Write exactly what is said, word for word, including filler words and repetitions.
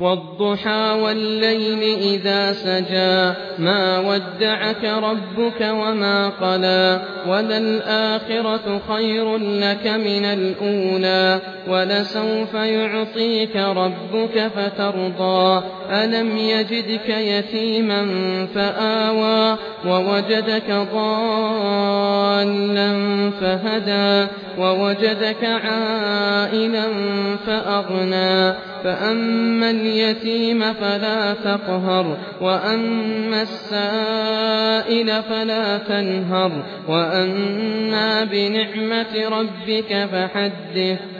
وَالضُّحَىٰ وَاللَّيْلِ إِذَا سَجَىٰ مَا وَدَّعَكَ رَبُّكَ وَمَا قَلَىٰ وَلَلْآخِرَةُ خَيْرٌ لَّكَ مِنَ الْأُولَىٰ وَلَسَوْفَ يُعْطِيكَ رَبُّكَ فَتَرْضَىٰ أَلَمْ يَجِدْكَ يَتِيمًا فَآوَىٰ وَوَجَدَكَ ضَالًّا فَهَدَىٰ وَوَجَدَكَ عَائِلًا فَأَغْنَىٰ فَأَمَّا الْيَتِيمَ فَلَا تَقْهَرْ وَأَمَّا السَّائِلَ فَلَا تَنْهَرْ وَأَمَّا بِنِعْمَةِ رَبِّكَ فَحَدِّثْ